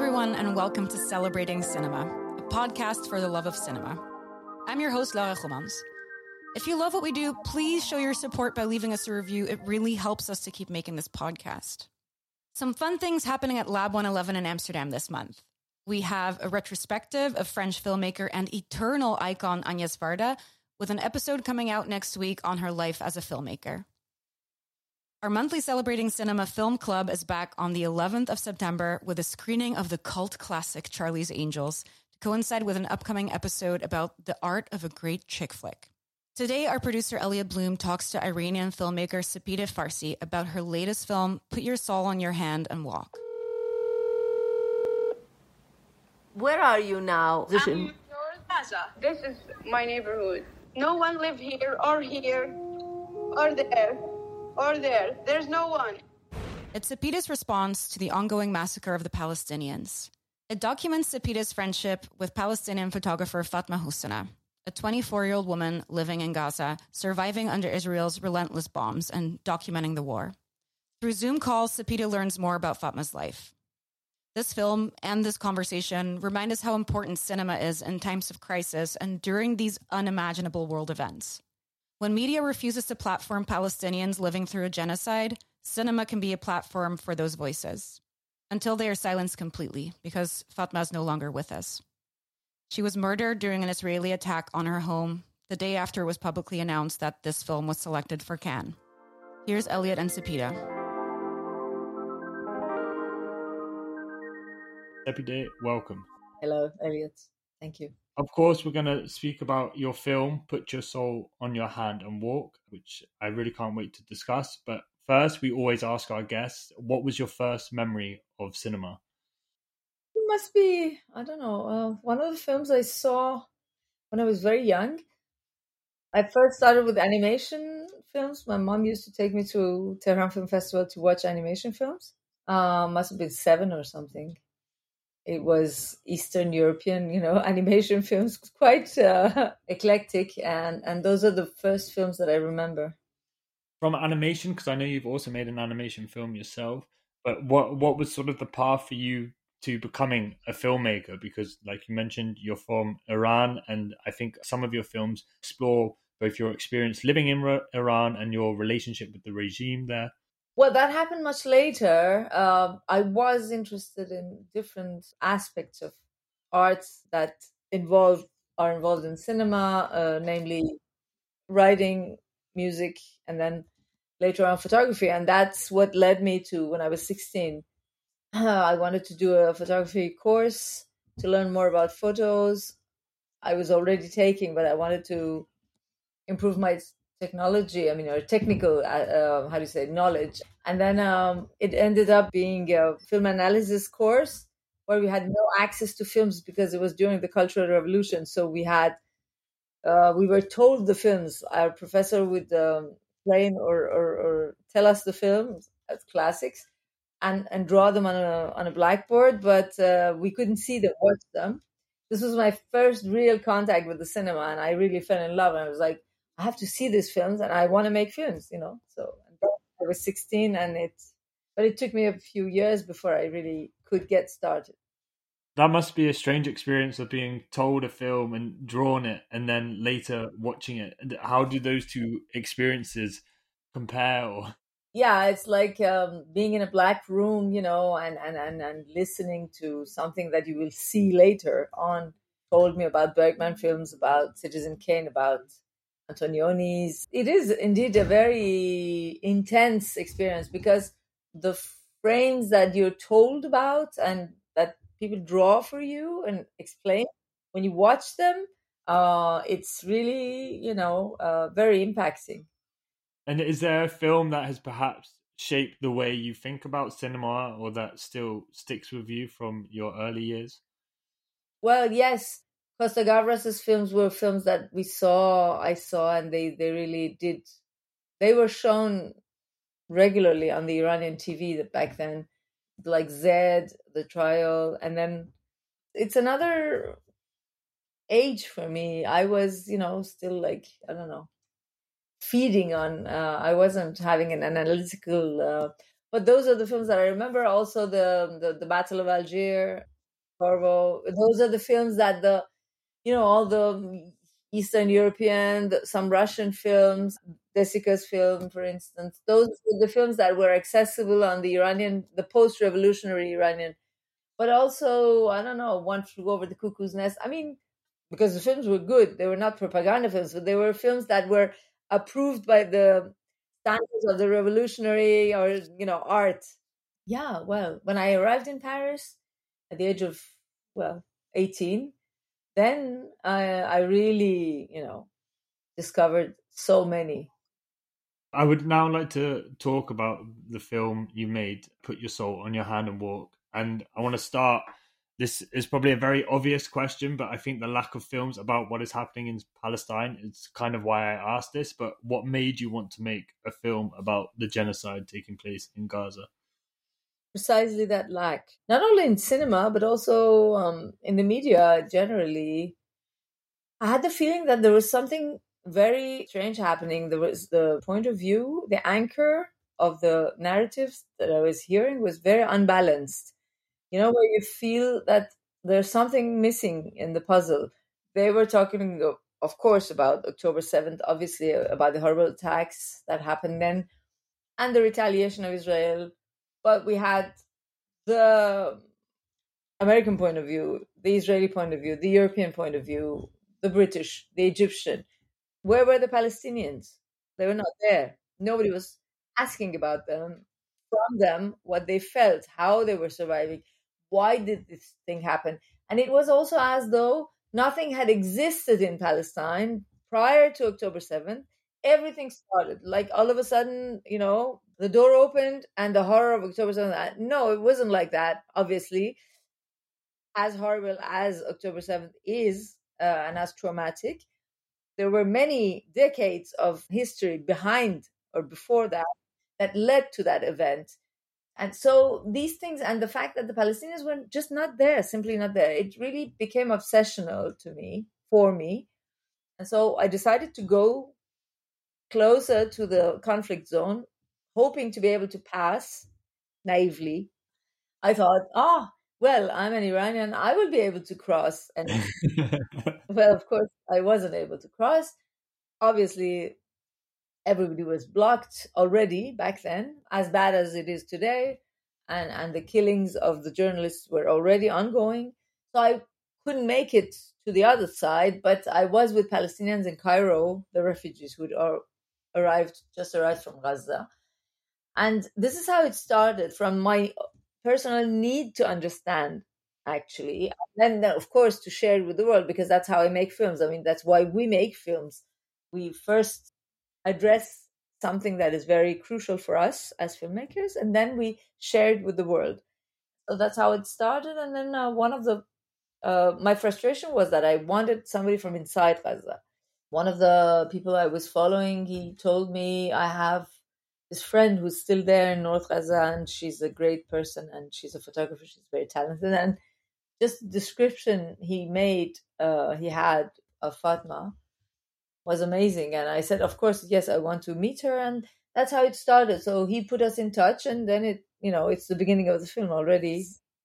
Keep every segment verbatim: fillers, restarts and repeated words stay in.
everyone, and welcome to Celebrating Cinema, a podcast for the love of cinema. I'm your host, Laura Gommans. If you love what we do, please show your support by leaving us a review. It really helps us to keep making this podcast. Some fun things happening at Lab one eleven in Amsterdam this month. We have a retrospective of French filmmaker and eternal icon Agnes Varda, with an episode coming out next week on her life as a filmmaker. Our monthly Celebrating Cinema Film Club is back on the eleventh of September with a screening of the cult classic Charlie's Angels to coincide with an upcoming episode about the art of a great chick flick. Today, our producer Elliot Bloom talks to Iranian filmmaker Sepideh Farsi about her latest film, Put Your Soul on Your Hand and Walk. Where are you now? I'm in Plaza. This is my neighborhood. No one live here or here or there. Or there. There's no one. It's Sepideh's response to the ongoing massacre of the Palestinians. It documents Sepideh's friendship with Palestinian photographer Fatma Husseina, a twenty-four-year-old woman living in Gaza, surviving under Israel's relentless bombs and documenting the war. Through Zoom calls, Sepideh learns more about Fatma's life. This film and this conversation remind us how important cinema is in times of crisis and during these unimaginable world events. When media refuses to platform Palestinians living through a genocide, cinema can be a platform for those voices. Until they are silenced completely, because Fatma is no longer with us. She was murdered during an Israeli attack on her home the day after it was publicly announced that this film was selected for Cannes. Here's Elliot and Sepideh. Sepideh, welcome. Hello, Elliot. Thank you. Of course, we're going to speak about your film, Put Your Soul on Your Hand and Walk, which I really can't wait to discuss. But first, we always ask our guests, what was your first memory of cinema? It must be, I don't know, uh, one of the films I saw when I was very young. I first started with animation films. My mom used to take me to Tehran Film Festival to watch animation films. Uh, must have been seven or something. It was Eastern European, you know, animation films, quite uh, eclectic. And, and those are the first films that I remember. From animation, because I know you've also made an animation film yourself, but what, what was sort of the path for you to becoming a filmmaker? Because like you mentioned, you're from Iran, and I think some of your films explore both your experience living in Iran and your relationship with the regime there. Well, that happened much later. Uh, I was interested in different aspects of arts that involve are involved in cinema, uh, namely writing, music, and then later on photography. And that's what led me to, when I was sixteen, uh, I wanted to do a photography course to learn more about photos. I was already taking, but I wanted to improve my technology, I mean, or technical, uh, uh, how do you say, knowledge. And then um, it ended up being a film analysis course where we had no access to films because it was during the Cultural Revolution. So we had, uh, we were told the films. Our professor would um, play or, or, or tell us the films as classics and, and draw them on a on a blackboard, but uh, we couldn't see them, watch them. This was my first real contact with the cinema, and I really fell in love. And I was like, I have to see these films and I want to make films, you know. So I was sixteen, and it, but it took me a few years before I really could get started. That must be a strange experience of being told a film and drawn it and then later watching it. How do those two experiences compare? Or... Yeah, it's like um, being in a black room, you know, and, and, and, and listening to something that you will see later on. Told me about Bergman films, about Citizen Kane, about Antonioni's. It is indeed a very intense experience because the frames that you're told about and that people draw for you and explain, when you watch them, uh, it's really, you know, uh, very impacting. And is there a film that has perhaps shaped the way you think about cinema, or that still sticks with you from your early years? Well, yes. Costa Gavras's films were films that we saw, I saw, and they, they really did. They were shown regularly on the Iranian T V back then, like Zed, The Trial, and then it's another age for me. I was, you know, still like, I don't know, feeding on, uh, I wasn't having an analytical, uh, but those are the films that I remember. Also the, the, the Battle of Algiers. Corvo. Those are the films that the, you know, all the Eastern European, some Russian films, Desica's film, for instance, those were the films that were accessible on the Iranian, the post-revolutionary Iranian. But also, I don't know, One Flew Over the Cuckoo's Nest. I mean, because the films were good. They were not propaganda films, but they were films that were approved by the standards of the revolutionary or, you know, art. Yeah, well, when I arrived in Paris at the age of, well, eighteen, then I, I really, you know, discovered so many. I would now like to talk about the film you made, Put Your Soul on Your Hand and Walk. And I want to start, this is probably a very obvious question, but I think the lack of films about what is happening in Palestine is kind of why I asked this. But what made you want to make a film about the genocide taking place in Gaza? Precisely that lack, not only in cinema, but also um, in the media generally. I had the feeling that there was something very strange happening. There was the point of view, the anchor of the narratives that I was hearing was very unbalanced. You know, where you feel that there's something missing in the puzzle. They were talking, of course, about October seventh, obviously about the horrible attacks that happened then and the retaliation of Israel. But we had the American point of view, the Israeli point of view, the European point of view, the British, the Egyptian. Where were the Palestinians? They were not there. Nobody was asking about them, from them, what they felt, how they were surviving, why did this thing happen. And it was also as though nothing had existed in Palestine prior to October seventh. Everything started. Like all of a sudden, you know, the door opened and the horror of October seventh. No, it wasn't like that, obviously. As horrible as October seventh is, uh, and as traumatic, there were many decades of history behind or before that that led to that event. And so these things, and the fact that the Palestinians were just not there, simply not there, it really became obsessional to me, for me. And so I decided to go closer to the conflict zone, hoping to be able to pass naively. I thought, oh, well, I'm an Iranian, I will be able to cross. And well, of course, I wasn't able to cross. Obviously, everybody was blocked already back then, as bad as it is today. And, and the killings of the journalists were already ongoing. So I couldn't make it to the other side, but I was with Palestinians in Cairo, the refugees who had arrived, just arrived from Gaza. And this is how it started, from my personal need to understand, actually. And then, of course, to share it with the world, because that's how I make films. I mean, that's why we make films. We first address something that is very crucial for us as filmmakers, and then we share it with the world. So that's how it started. And then uh, one of the, uh, my frustration was that I wanted somebody from inside Gaza. One of the people I was following, he told me, I have this friend who's still there in North Gaza, and she's a great person, and she's a photographer, she's very talented. And just the description he made, uh, he had of Fatma was amazing. And I said, of course, yes, I want to meet her. And that's how it started. So he put us in touch, and then it, you know, it's the beginning of the film already.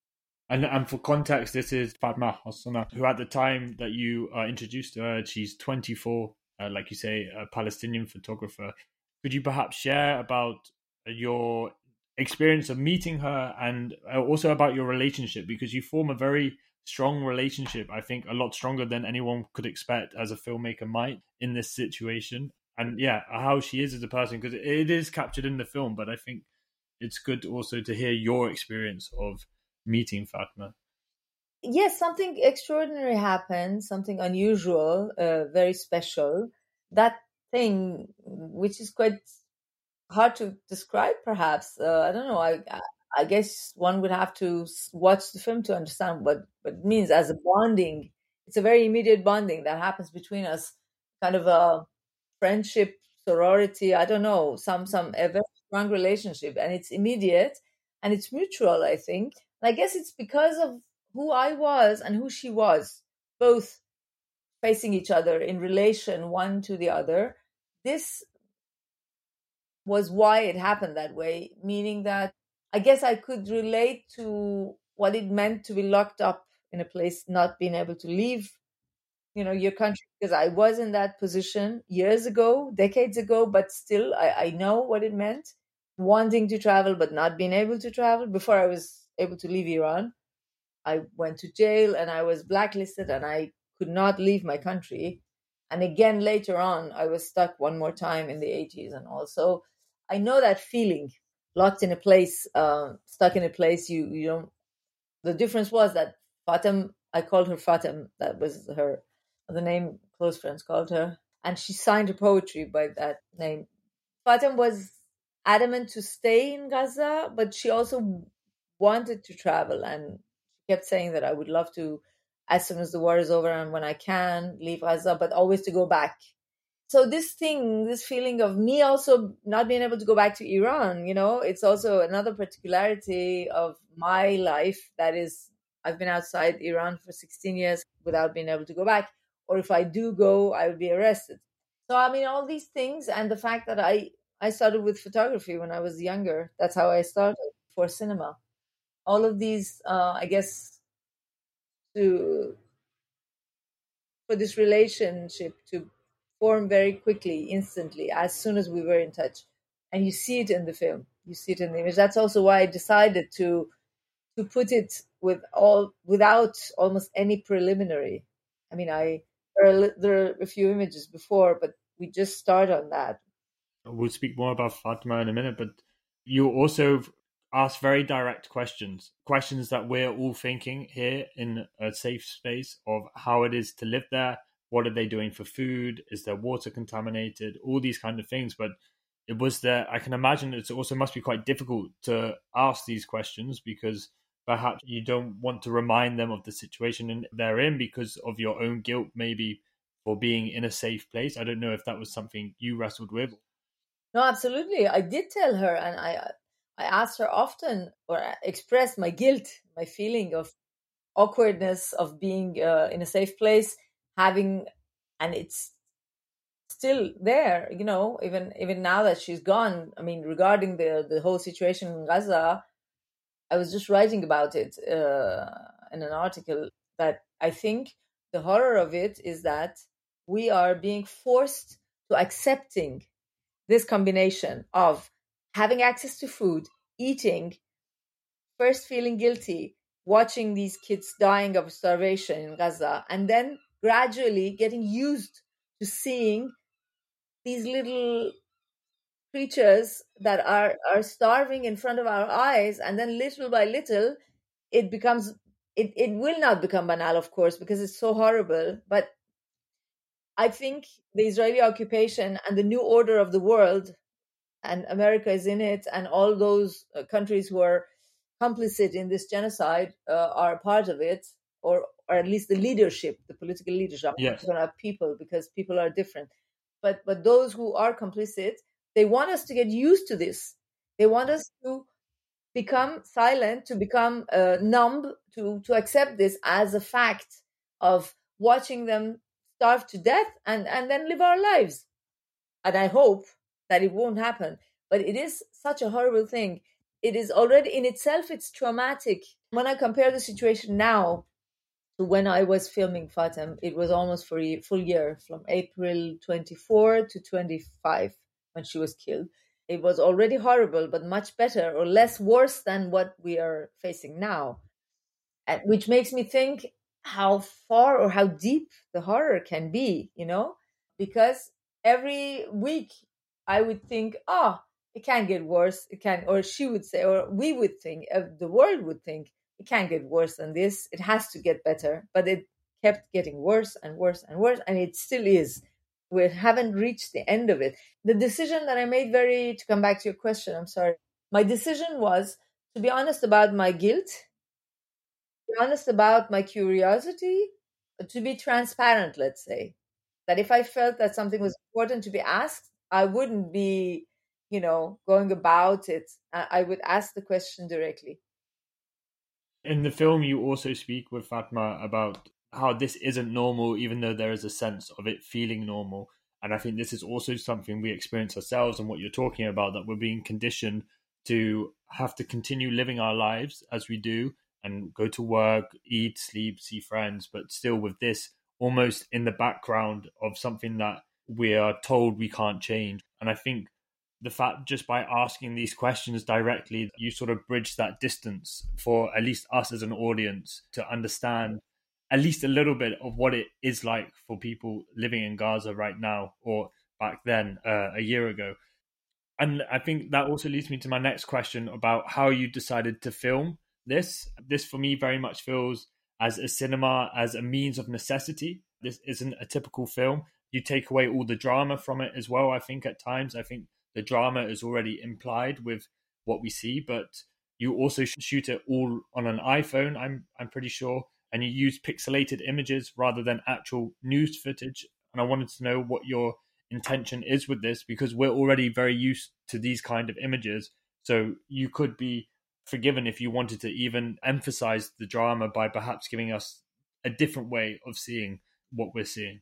And and for context, this is Fatma Hossana, who at the time that you uh, introduced to her, she's twenty-four, uh, like you say, a Palestinian photographer. Could you perhaps share about your experience of meeting her, and also about your relationship? Because you form a very strong relationship, I think a lot stronger than anyone could expect as a filmmaker might in this situation. And yeah, how she is as a person, because it is captured in the film, but I think it's good also to hear your experience of meeting Fatma. Yes, something extraordinary happened, something unusual, uh, very special. That thing, which is quite hard to describe, perhaps. Uh, I don't know. I I guess one would have to watch the film to understand what, what it means as a bonding. It's a very immediate bonding that happens between us, kind of a friendship, sorority, I don't know, some, some a very strong relationship. And it's immediate and it's mutual, I think. And I guess it's because of who I was and who she was, both facing each other in relation one to the other. This was why it happened that way, meaning that I guess I could relate to what it meant to be locked up in a place, not being able to leave, you know, your country, because I was in that position years ago, decades ago, but still I, I know what it meant, wanting to travel but not being able to travel. Before I was able to leave Iran, I went to jail and I was blacklisted and I could not leave my country. And again, later on, I was stuck one more time in the eighties. And also, I know that feeling, locked in a place, uh, stuck in a place. You, you don't, the difference was that Fatem, I called her Fatem, that was her, the name close friends called her. And she signed her poetry by that name. Fatem was adamant to stay in Gaza, but she also wanted to travel. And she kept saying that I would love to, as soon as the war is over and when I can, leave Gaza, but always to go back. So this thing, this feeling of me also not being able to go back to Iran, you know, it's also another particularity of my life. That is, I've been outside Iran for sixteen years without being able to go back. Or if I do go, I will be arrested. So, I mean, all these things, and the fact that I, I started with photography when I was younger. That's how I started, for cinema. All of these, uh, I guess, to for this relationship to form very quickly, instantly, as soon as we were in touch. And you see it in the film. You see it in the image. That's also why I decided to to put it with all without almost any preliminary. I mean, I there are, there are a few images before, but we just start on that. We'll speak more about Fatma in a minute, but you also ask very direct questions, questions that we're all thinking here in a safe space of how it is to live there. What are they doing for food? Is their water contaminated? All these kind of things. But it was there. I can imagine it also must be quite difficult to ask these questions because perhaps you don't want to remind them of the situation they're in because of your own guilt, maybe for being in a safe place. I don't know if that was something you wrestled with. No, absolutely. I did tell her, and I I asked her often, or expressed my guilt, my feeling of awkwardness of being uh, in a safe place, having, and it's still there, you know, even even now that she's gone. I mean, regarding the the whole situation in Gaza, I was just writing about it uh, in an article that I think the horror of it is that we are being forced to accepting this combination of having access to food, eating, first feeling guilty, watching these kids dying of starvation in Gaza, and then gradually getting used to seeing these little creatures that are, are starving in front of our eyes. And then little by little, it becomes, it, it will not become banal, of course, because it's so horrible. But I think the Israeli occupation and the new order of the world, and America is in it, and all those uh, countries who are complicit in this genocide uh, are part of it, or or at least the leadership, the political leadership. Yes. I'm not going to have people because people are different. But but those who are complicit, they want us to get used to this. They want us to become silent, to become uh, numb, to, to accept this as a fact of watching them starve to death and, and then live our lives. And I hope that it won't happen. But it is such a horrible thing. It is already in itself, it's traumatic. When I compare the situation now to when I was filming Fatem, it was almost for a full year, from April twenty-fourth to twenty-fifth when she was killed. It was already horrible, but much better or less worse than what we are facing now. And which makes me think how far or how deep the horror can be, you know, because every week I would think, oh, it can't get worse. It can, or she would say, or we would think, uh, the world would think, it can't get worse than this. It has to get better. But it kept getting worse and worse and worse. And it still is. We haven't reached the end of it. The decision that I made, very, to come back to your question, I'm sorry. My decision was to be honest about my guilt, be honest about my curiosity, to be transparent, let's say. That if I felt that something was important to be asked, I wouldn't be, you know, going about it. I would ask the question directly. In the film, you also speak with Fatma about how this isn't normal, even though there is a sense of it feeling normal. And I think this is also something we experience ourselves, and what you're talking about, that we're being conditioned to have to continue living our lives as we do, and go to work, eat, sleep, see friends, but still with this almost in the background of something that we are told we can't change. And I think the fact just by asking these questions directly, you sort of bridge that distance for at least us as an audience to understand at least a little bit of what it is like for people living in Gaza right now or back then, uh, a year ago. And I think that also leads me to my next question about how you decided to film this. This for me very much feels as a cinema, as a means of necessity. This isn't a typical film. You take away all the drama from it as well, I think at times. I think the drama is already implied with what we see, but you also shoot it all on an iPhone, I'm I'm pretty sure, and you use pixelated images rather than actual news footage. And I wanted to know what your intention is with this, because we're already very used to these kind of images. So you could be forgiven if you wanted to even emphasize the drama by perhaps giving us a different way of seeing what we're seeing.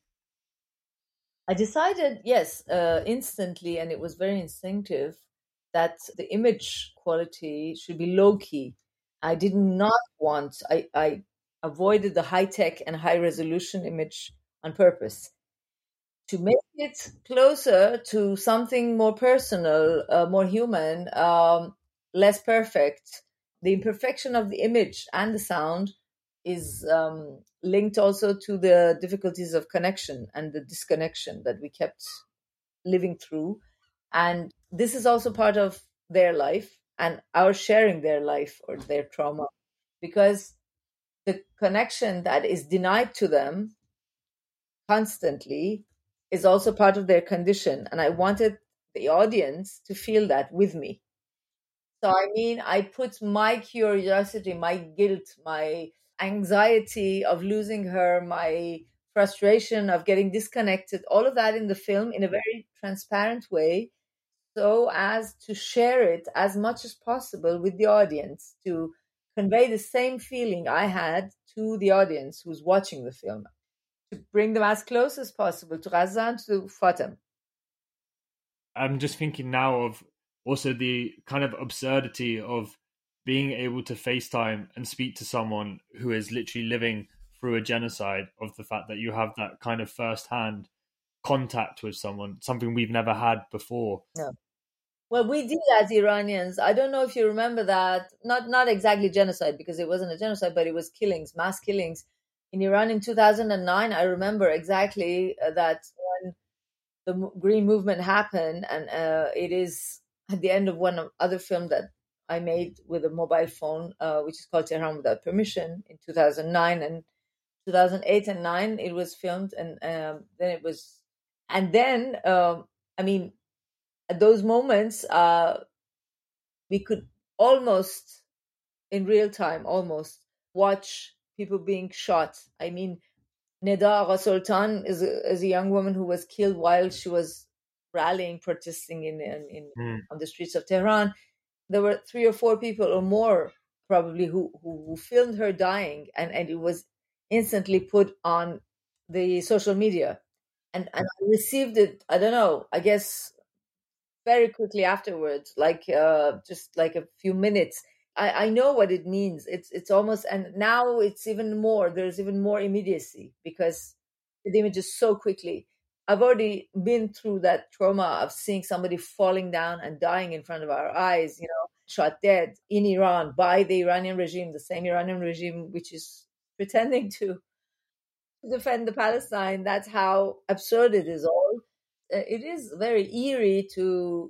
I decided, yes, uh, instantly, and it was very instinctive, that the image quality should be low key. I did not want, I, I avoided the high tech and high resolution image on purpose to make it closer to something more personal, uh, more human, um, less perfect. The imperfection of the image and the sound is um, linked also to the difficulties of connection and the disconnection that we kept living through. And this is also part of their life and our sharing their life or their trauma, because the connection that is denied to them constantly is also part of their condition. And I wanted the audience to feel that with me. So, I mean, I put my curiosity, my guilt, my anxiety of losing her, my frustration of getting disconnected, all of that in the film in a very transparent way, so as to share it as much as possible with the audience, to convey the same feeling I had to the audience who's watching the film, to bring them as close as possible to Gaza and to Fatem. I'm just thinking now of also the kind of absurdity of being able to FaceTime and speak to someone who is literally living through a genocide, of the fact that you have that kind of first-hand contact with someone, something we've never had before. No. Well, we did as Iranians. I don't know if you remember that, not not exactly genocide, because it wasn't a genocide, but it was killings, mass killings in Iran in two thousand nine. I remember exactly uh, that when the Green Movement happened, and uh, it is at the end of one other film that I made with a mobile phone, uh, which is called Tehran Without Permission, in two thousand nine, and two thousand eight and nine it was filmed, and um, then it was, and then um, I mean, at those moments, uh, we could almost, in real time, almost watch people being shot. I mean, Neda Agha Sultan is a, is a young woman who was killed while she was rallying, protesting in, in, in mm. on the streets of Tehran. There were three or four people or more probably who, who, who filmed her dying, and, and it was instantly put on the social media. And, and I received it, I don't know, I guess very quickly afterwards, like uh, just like a few minutes. I, I know what it means. It's it's almost, and now it's even more, there's even more immediacy because the image is so quickly. I've already been through that trauma of seeing somebody falling down and dying in front of our eyes, you know, shot dead in Iran by the Iranian regime, the same Iranian regime which is pretending to defend the Palestine. That's how absurd it is all. It is very eerie to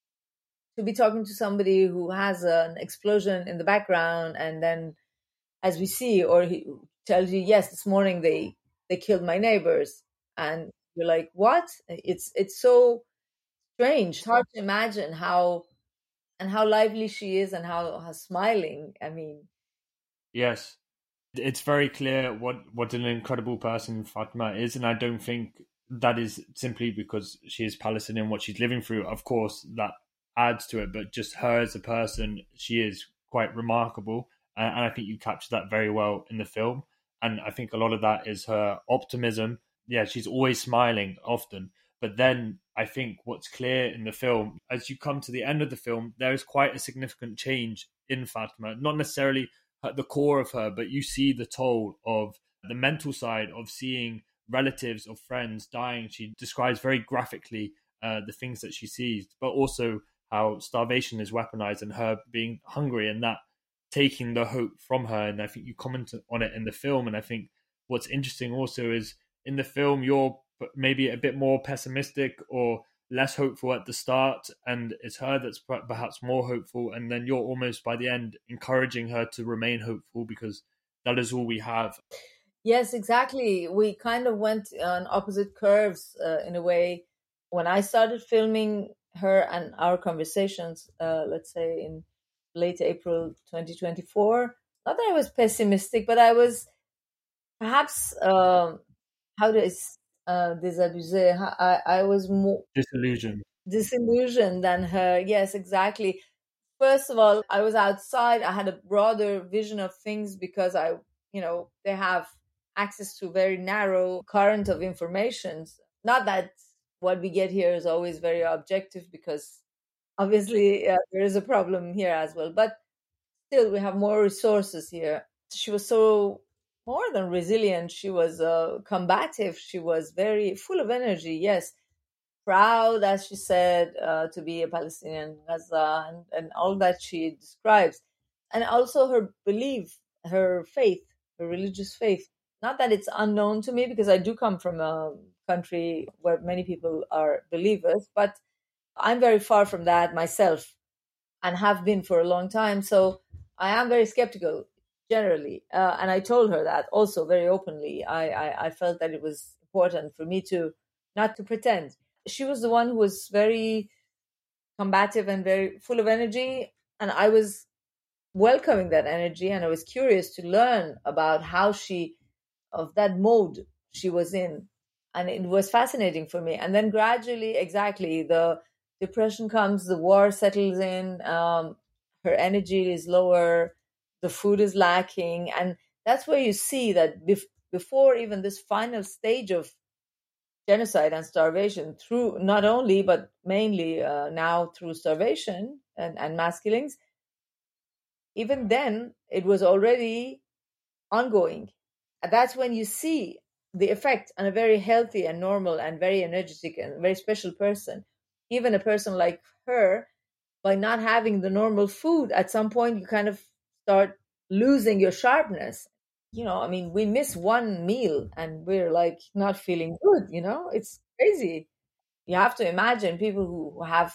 to be talking to somebody who has an explosion in the background, and then, as we see, or he tells you, yes, this morning they they killed my neighbors, and you're like, what? It's it's so strange. It's hard to imagine how and how lively she is and how, how smiling. I mean, yes, it's very clear what what an incredible person Fatma is, and I don't think that is simply because she is Palestinian, what she's living through. Of course, that adds to it, but just her as a person, she is quite remarkable. And I think you captured that very well in the film. And I think a lot of that is her optimism. Yeah, she's always smiling often. But then I think what's clear in the film, as you come to the end of the film, there is quite a significant change in Fatma. Not necessarily at the core of her, but you see the toll of the mental side of seeing relatives or friends dying. She describes very graphically uh, the things that she sees, but also how starvation is weaponized and her being hungry and that taking the hope from her. And I think you comment on it in the film. And I think what's interesting also is in the film, you're maybe a bit more pessimistic or less hopeful at the start, and it's her that's perhaps more hopeful. And then you're almost by the end encouraging her to remain hopeful because that is all we have. Yes, exactly. We kind of went on opposite curves uh, in a way. When I started filming her and our conversations, uh, let's say in late April twenty twenty-four, not that I was pessimistic, but I was perhaps, um, how do I uh, désabusé? I, I was more disillusioned. disillusioned than her. Yes, exactly. First of all, I was outside. I had a broader vision of things because I, you know, they have access to a very narrow current of information. Not that what we get here is always very objective, because obviously uh, there is a problem here as well. But still, we have more resources here. She was so more than resilient. She was uh, combative. She was very full of energy. Yes. Proud, as she said, uh, to be a Palestinian in Gaza, and, and all that she describes. And also her belief, her faith, her religious faith. Not that it's unknown to me, because I do come from a country where many people are believers, but I'm very far from that myself and have been for a long time. So I am very skeptical generally. Uh, and I told her that also very openly. I, I, I felt that it was important for me to not to pretend. She was the one who was very combative and very full of energy. And I was welcoming that energy. And I was curious to learn about how she, of that mode she was in. And it was fascinating for me. And then gradually, exactly, the depression comes, the war settles in, um, her energy is lower, the food is lacking. And that's where you see that bef- before even this final stage of genocide and starvation, through not only but mainly uh, now through starvation and, and mass killings, even then it was already ongoing. And that's when you see the effect on a very healthy and normal and very energetic and very special person. Even a person like her, by not having the normal food, at some point you kind of start losing your sharpness. You know, I mean, we miss one meal and we're like not feeling good, you know, it's crazy. You have to imagine people who have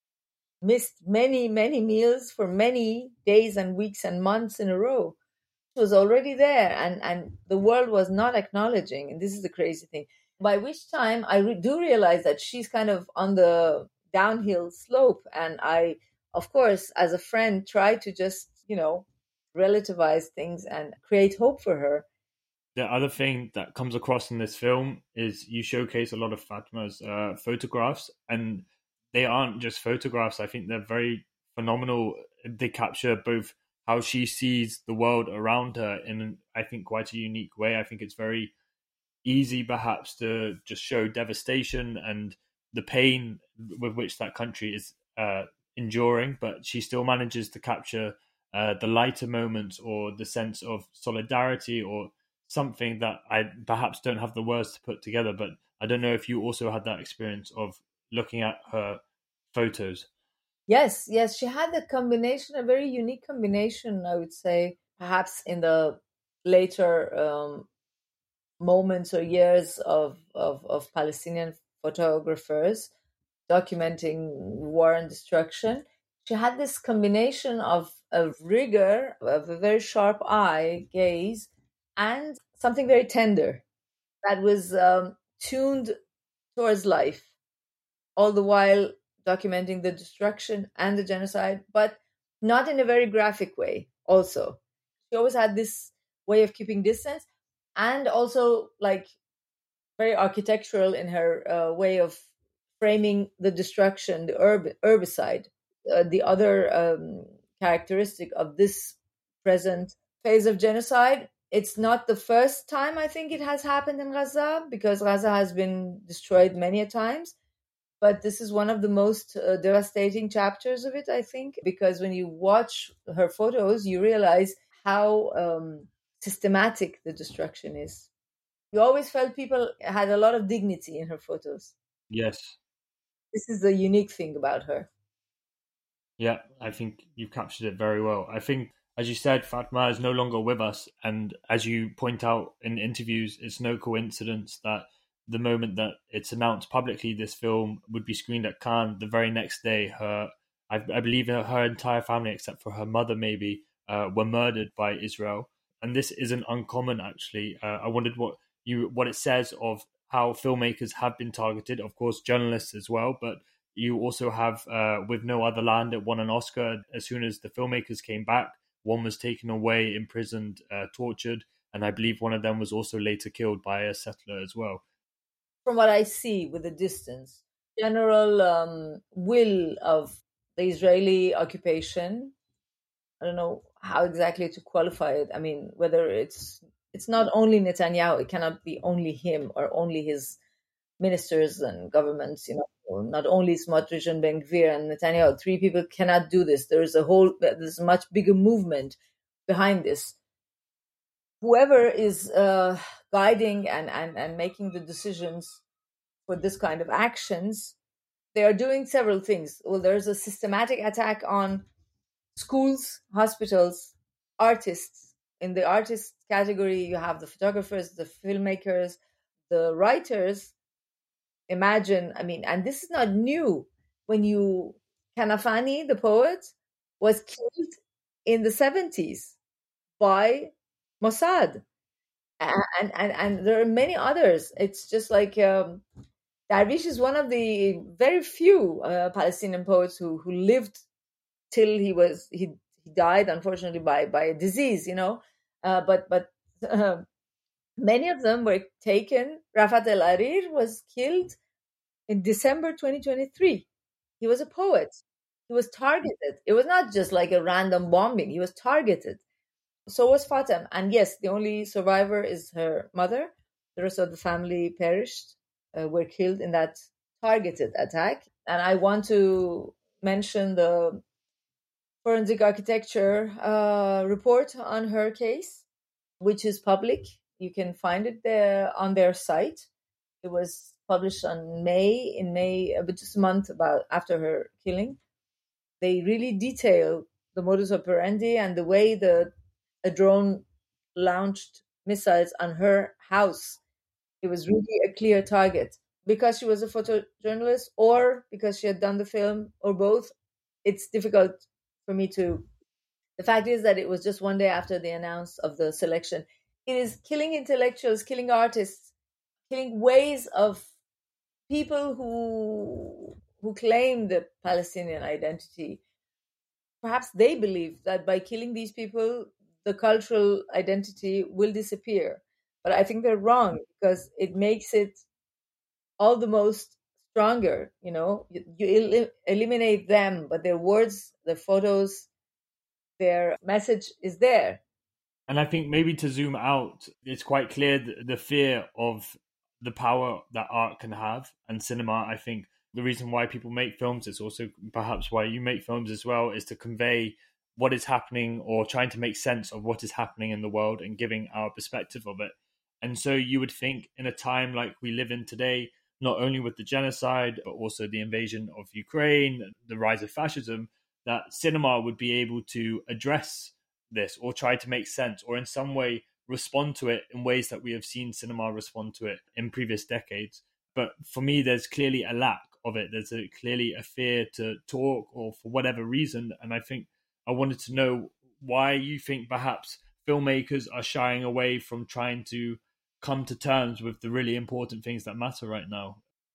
missed many, many meals for many days and weeks and months in a row. It was already there, and, and the world was not acknowledging. And this is the crazy thing. By which time I re- do realize that she's kind of on the downhill slope. And I, of course, as a friend, try to just, you know, relativize things and create hope for her. The other thing that comes across in this film is you showcase a lot of Fatma's uh, photographs, and they aren't just photographs. I think they're very phenomenal. They capture both how she sees the world around her in, I think, quite a unique way. I think it's very easy, perhaps, to just show devastation and the pain with which that country is uh, enduring, but she still manages to capture uh, the lighter moments or the sense of solidarity or something that I perhaps don't have the words to put together. But I don't know if you also had that experience of looking at her photos. Yes, yes, she had a combination, a very unique combination, I would say, perhaps in the later um, moments or years of, of, of Palestinian photographers documenting war and destruction. She had this combination of, of rigor, of a very sharp eye, gaze, and something very tender that was um, tuned towards life, all the while documenting the destruction and the genocide, but not in a very graphic way also. She always had this way of keeping distance, and also like very architectural in her uh, way of framing the destruction, the herb- herbicide. Uh, the other um, characteristic of this present phase of genocide, it's not the first time I think it has happened in Gaza, because Gaza has been destroyed many a times. But this is one of the most uh, devastating chapters of it, I think, because when you watch her photos, you realize how um, systematic the destruction is. You always felt people had a lot of dignity in her photos. Yes. This is the unique thing about her. Yeah, I think you've captured it very well. I think, as you said, Fatma is no longer with us. And as you point out in interviews, it's no coincidence that the moment that it's announced publicly this film would be screened at Cannes, the very next day, her, I, I believe her, her entire family, except for her mother maybe, uh, were murdered by Israel. And this isn't uncommon, actually. Uh, I wondered what you what it says of how filmmakers have been targeted, of course, journalists as well, but you also have uh, With No Other Land, it won an Oscar. As soon as the filmmakers came back, one was taken away, imprisoned, uh, tortured, and I believe one of them was also later killed by a settler as well. From what I see with the distance, general um, will of the Israeli occupation, I don't know how exactly to qualify it. I mean, whether it's it's not only Netanyahu, it cannot be only him or only his ministers and governments, you know, or not only Smotrich and Ben Gvir and Netanyahu. Three people cannot do this. There is a whole, there's a much bigger movement behind this. Whoever is uh, guiding and, and, and making the decisions for this kind of actions, they are doing several things. Well, there's a systematic attack on schools, hospitals, artists. In the artist category, you have the photographers, the filmmakers, the writers. Imagine, I mean, and this is not new. When you, Kanafani, the poet, was killed in the seventies by Mossad. And, and, and there are many others. It's just like um, Darwish is one of the very few uh, Palestinian poets who, who lived till he was, he, he died, unfortunately, by, by a disease, you know. Uh, but but uh, many of them were taken. Rafat El Arir was killed in December twenty twenty-three. He was a poet. He was targeted. It was not just like a random bombing. He was targeted. So was Fatem. And yes, the only survivor is her mother. The rest of the family perished, uh, were killed in that targeted attack. And I want to mention the forensic architecture uh, report on her case, which is public. You can find it there on their site. It was published on May, in May, uh, just a month about after her killing. They really detail the modus operandi and the way the a drone launched missiles on her house. It was really a clear target. Because she was a photojournalist or because she had done the film or both, it's difficult for me to... The fact is that it was just one day after the announce of the selection. It is killing intellectuals, killing artists, killing ways of people who who claim the Palestinian identity. Perhaps they believe that by killing these people, the cultural identity will disappear. But I think they're wrong, because it makes it all the most stronger. You know, you, you el- eliminate them, but their words, their photos, their message is there. And I think maybe to zoom out, it's quite clear the, the fear of the power that art can have, and cinema. I think the reason why people make films, it's also perhaps why you make films as well, is to convey what is happening or trying to make sense of what is happening in the world and giving our perspective of it. And so you would think in a time like we live in today, not only with the genocide, but also the invasion of Ukraine, the rise of fascism, that cinema would be able to address this or try to make sense or in some way respond to it in ways that we have seen cinema respond to it in previous decades. But for me, there's clearly a lack of it. There's a, clearly a fear to talk or for whatever reason. And I think I wanted to know why you think perhaps filmmakers are shying away from trying to come to terms with the really important things that matter right now.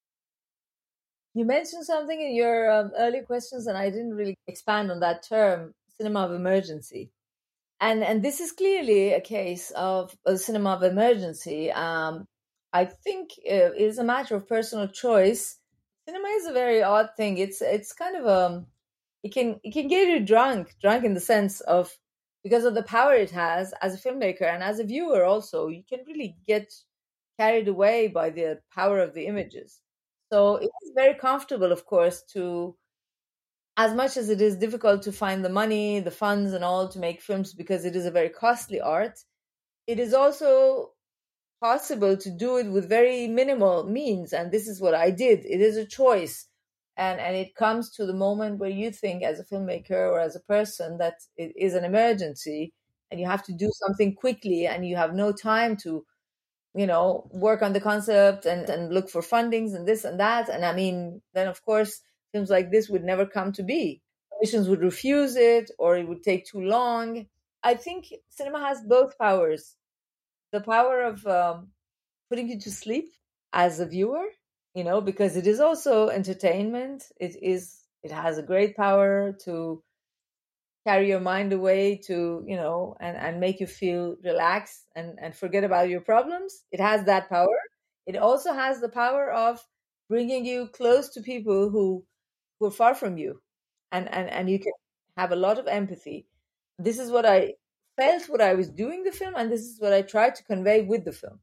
You mentioned something in your um, early questions, and I didn't really expand on that term, cinema of emergency. And and this is clearly a case of a cinema of emergency. Um, I think it is a matter of personal choice. Cinema is a very odd thing. It's it's kind of a it can it can get you drunk, drunk in the sense of, because of the power it has as a filmmaker and as a viewer also. You can really get carried away by the power of the images. So it is very comfortable, of course, to as much as it is difficult to find the money, the funds, and all to make films because it is a very costly art, it is also possible to do it with very minimal means. And this is what I did. It is a choice. And, and it comes to the moment where you think, as a filmmaker or as a person, that it is an emergency and you have to do something quickly and you have no time to, you know, work on the concept and, and look for fundings and this and that. And I mean, then of course, films like this would never come to be. Commissions would refuse it, or it would take too long. I think cinema has both powers. The power of um, putting you to sleep as a viewer, you know, because it is also entertainment. It is, it has a great power to carry your mind away, to, you know, and, and make you feel relaxed and, and forget about your problems. It has that power. It also has the power of bringing you close to people who, who are far from you. And, and, and you can have a lot of empathy. This is what I felt when I was doing the film, and this is what I tried to convey with the film.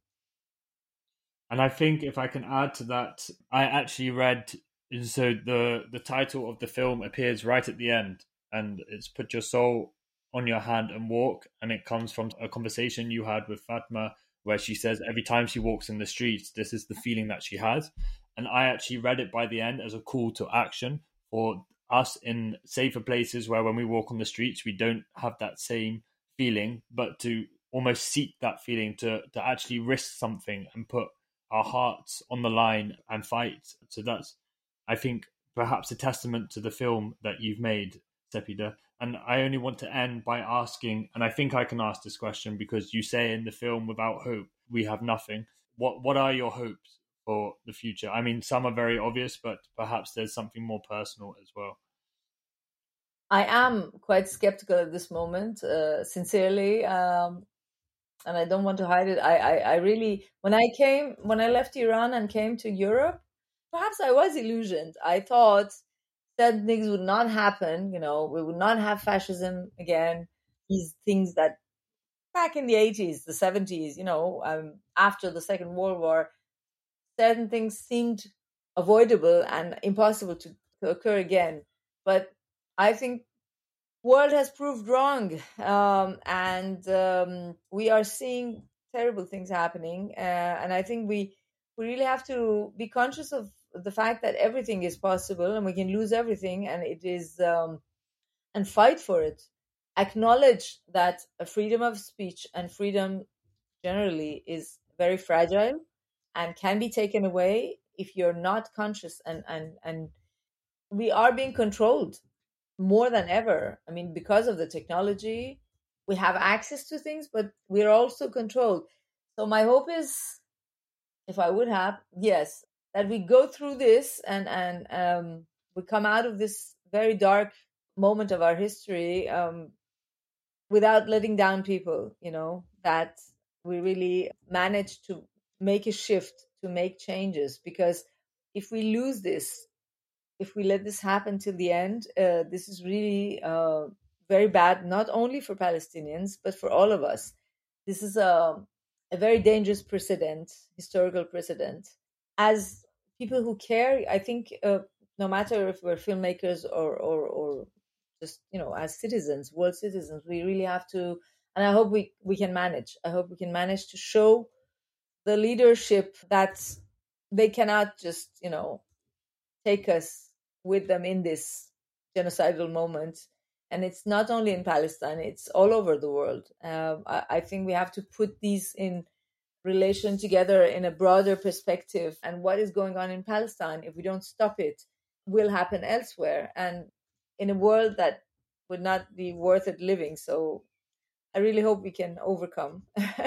And I think if I can add to that, I actually read, so the, the title of the film appears right at the end, and it's Put Your Soul on Your Hand and Walk. And it comes from a conversation you had with Fatma, where she says every time she walks in the streets, this is the feeling that she has. And I actually read it by the end as a call to action for us in safer places, where when we walk on the streets, we don't have that same feeling, but to almost seek that feeling, to, to actually risk something and put our hearts on the line and fight. So that's, I think, perhaps a testament to the film that you've made, Sepideh. And I only want to end by asking, and I think I can ask this question because you say in the film, without hope, we have nothing. What what are your hopes for the future? I mean, some are very obvious, but perhaps there's something more personal as well. I am quite skeptical at this moment, uh, sincerely. Um, and I don't want to hide it. I, I, I really, when I came, when I left Iran and came to Europe, perhaps I was illusioned. I thought certain things would not happen. You know, we would not have fascism again. These things that back in the eighties, the seventies, you know, um, after the Second World War, certain things seemed avoidable and impossible to, to occur again. But I think world has proved wrong, um, and um, we are seeing terrible things happening. Uh, and I think we we really have to be conscious of the fact that everything is possible, and we can lose everything, and it is um, and fight for it. Acknowledge that a freedom of speech and freedom generally is very fragile and can be taken away if you're not conscious, and and and we are being controlled more than ever. I mean, because of the technology, we have access to things, but we're also controlled. So my hope is, if I would have, yes, that we go through this and and um, we come out of this very dark moment of our history um, without letting down people. You know, that we really manage to make a shift, to make changes. Because if we lose this, if we let this happen till the end, uh, this is really uh, very bad, not only for Palestinians, but for all of us. This is a, a very dangerous precedent, historical precedent. As people who care, I think uh, no matter if we're filmmakers or, or, or just, you know, as citizens, world citizens, we really have to, and I hope we, we can manage. I hope we can manage to show the leadership that they cannot just, you know, take us with them in this genocidal moment. And it's not only in Palestine, it's all over the world. Um, I, I think we have to put these in relation together in a broader perspective. And what is going on in Palestine, if we don't stop it, will happen elsewhere and in a world that would not be worth it living. So I really hope we can overcome.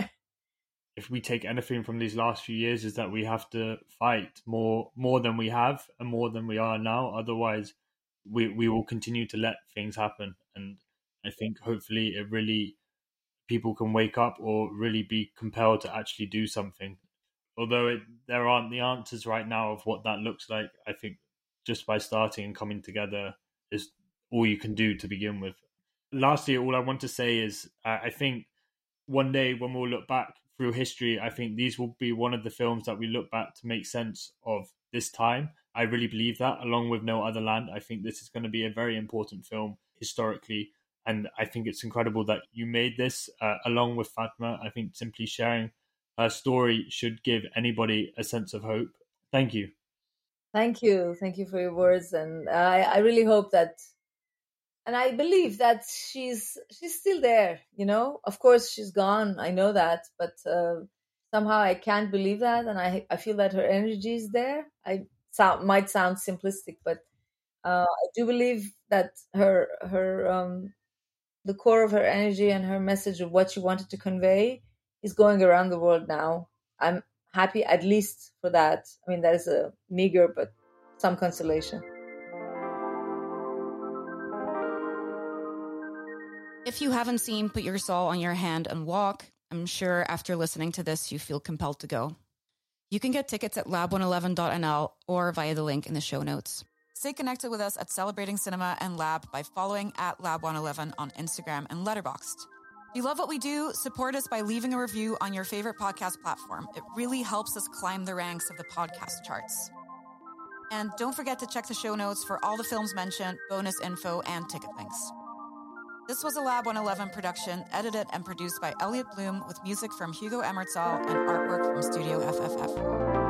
If we take anything from these last few years, is that we have to fight more more than we have and more than we are now. Otherwise, we, we will continue to let things happen. And I think hopefully it really, people can wake up or really be compelled to actually do something. Although it, there aren't the answers right now of what that looks like, I think just by starting and coming together is all you can do to begin with. Lastly, all I want to say is I, I think one day when we'll look back through history, I think these will be one of the films that we look back to make sense of this time. I really believe that, along with No Other Land. I think this is going to be a very important film historically. And I think it's incredible that you made this uh, along with Fatma. I think simply sharing her story should give anybody a sense of hope. Thank you. Thank you. Thank you for your words. And I, I really hope that, and I believe that she's she's still there, you know. Of course, she's gone. I know that. But uh, somehow I can't believe that. And I, I feel that her energy is there. I sound, might sound simplistic, but uh, I do believe that her her um, the core of her energy and her message of what she wanted to convey is going around the world now. I'm happy at least for that. I mean, that is a meager, but some consolation. If you haven't seen Put Your Soul on Your Hand and Walk, I'm sure after listening to this, you feel compelled to go. You can get tickets at lab one eleven dot n l or via the link in the show notes. Stay connected with us at Celebrating Cinema and Lab by following at lab one eleven on Instagram and Letterboxd. If you love what we do, support us by leaving a review on your favorite podcast platform. It really helps us climb the ranks of the podcast charts. And don't forget to check the show notes for all the films mentioned, bonus info, and ticket links. This was a Lab one eleven production, edited and produced by Elliot Bloom with music from Hugo Emertzal and artwork from Studio F F F.